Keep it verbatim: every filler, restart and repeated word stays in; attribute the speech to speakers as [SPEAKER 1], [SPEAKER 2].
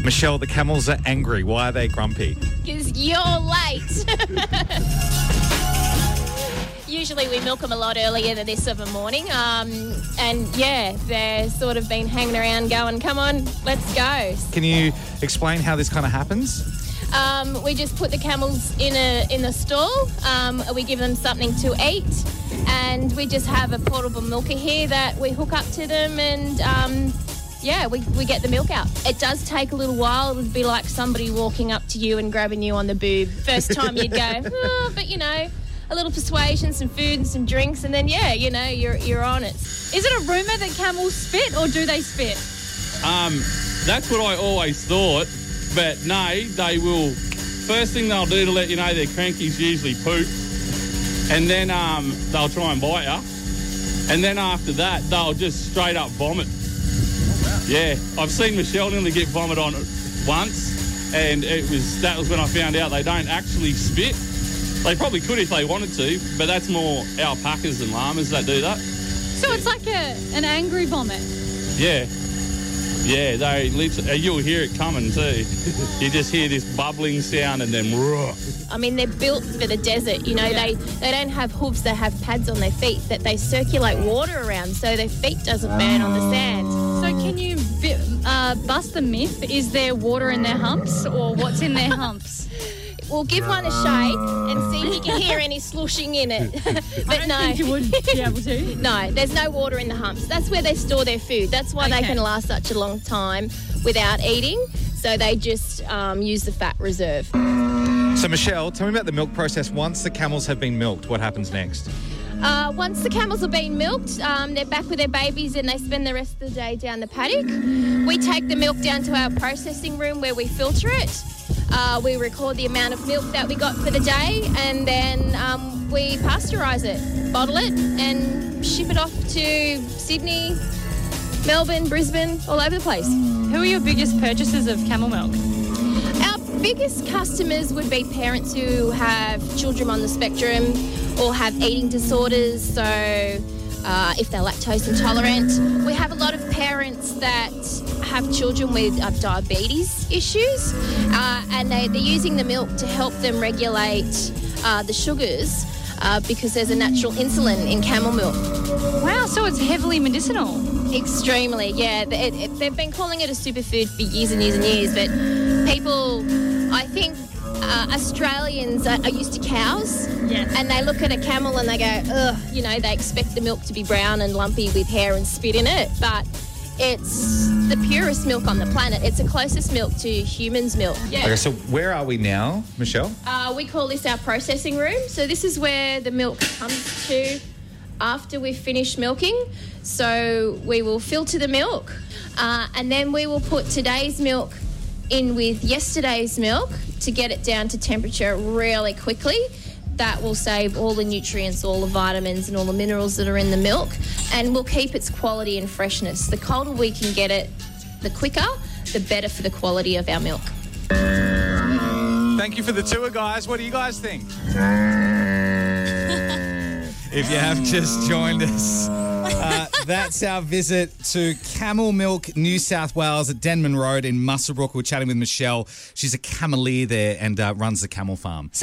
[SPEAKER 1] Michelle, the camels are angry. Why are they grumpy?
[SPEAKER 2] Because you're late. Usually we milk them a lot earlier than this of a morning. Um, and, yeah, they're sort of been hanging around going, come on, let's go.
[SPEAKER 1] Can you explain how this kind of happens?
[SPEAKER 2] Um, we just put the camels in a in the stall. Um, we give them something to eat. And we just have a portable milker here that we hook up to them and... Um, Yeah, we, we get the milk out. It does take a little while. It would be like somebody walking up to you and grabbing you on the boob. First time you'd go, oh, but, you know, a little persuasion, some food and some drinks, and then, yeah, you know, you're you're on it.
[SPEAKER 3] Is it a rumour that camels spit, or do they spit?
[SPEAKER 4] Um, that's what I always thought, but no, they will. First thing they'll do to let you know they're cranky is usually poop, and then um, they'll try and bite you, and then after that, they'll just straight up vomit. Yeah, I've seen Michelle nearly get vomit on it once, and it was that was when I found out they don't actually spit. They probably could if they wanted to, but that's more alpacas and llamas that do that.
[SPEAKER 3] So it's like a an angry vomit.
[SPEAKER 4] Yeah, yeah, they literally, you'll hear it coming too. You just hear this bubbling sound and then roar.
[SPEAKER 2] I mean, they're built for the desert. You know,
[SPEAKER 3] Yeah.
[SPEAKER 2] they, they don't have hooves, they have pads on their feet that they circulate water around so their feet doesn't burn on the sand.
[SPEAKER 3] So can you bi- uh, bust the myth? Is there water in their humps, or what's in their humps?
[SPEAKER 2] We'll give one a shake and see if you can hear any slushing in it. But
[SPEAKER 3] I don't
[SPEAKER 2] no.
[SPEAKER 3] think you would be able to.
[SPEAKER 2] No, there's no water in the humps. That's where they store their food. That's why they
[SPEAKER 3] Okay.
[SPEAKER 2] can last such a long time without eating. So they just um, use the fat reserve.
[SPEAKER 1] So, Michelle, tell me about the milk process. Once the camels have been milked, what happens next?
[SPEAKER 2] Uh, once the camels are being milked, um, they're back with their babies and they spend the rest of the day down the paddock. We take the milk down to our processing room where we filter it. Uh, we record the amount of milk that we got for the day, and then um, we pasteurise it, bottle it, and ship it off to Sydney, Melbourne, Brisbane, all over the place.
[SPEAKER 3] Who are your biggest purchasers of camel milk?
[SPEAKER 2] Our biggest customers would be parents who have children on the spectrum or have eating disorders, so uh, if they're lactose intolerant. We have a lot of parents that have children with uh, diabetes issues, uh, and they, they're using the milk to help them regulate uh, the sugars uh, because there's a natural insulin in camel milk.
[SPEAKER 3] Wow, so it's heavily medicinal.
[SPEAKER 2] Extremely, yeah. It, it, they've been calling it a superfood for years and years and years, but people, I think uh, Australians are, are used to cows,
[SPEAKER 3] Yes.
[SPEAKER 2] and they look at a camel and they go, ugh, you know, they expect the milk to be brown and lumpy with hair and spit in it, but it's the purest milk on the planet. It's the closest milk to humans' milk. Yeah.
[SPEAKER 1] Okay, so where are we now, Michelle?
[SPEAKER 2] Uh, we call this our processing room. So this is where the milk comes to after we've finished milking. So we will filter the milk uh, and then we will put today's milk in with yesterday's milk to get it down to temperature really quickly. That will save all the nutrients, all the vitamins and all the minerals that are in the milk, and will keep its quality and freshness. The colder we can get it, the quicker, the better for the quality of our milk.
[SPEAKER 1] Thank you for the tour, guys. What do you guys think? If you have just joined us, uh, that's our visit to Camel Milk New South Wales at Denman Road in Muswellbrook. We're chatting with Michelle. She's a camelier there and uh, runs the camel farm.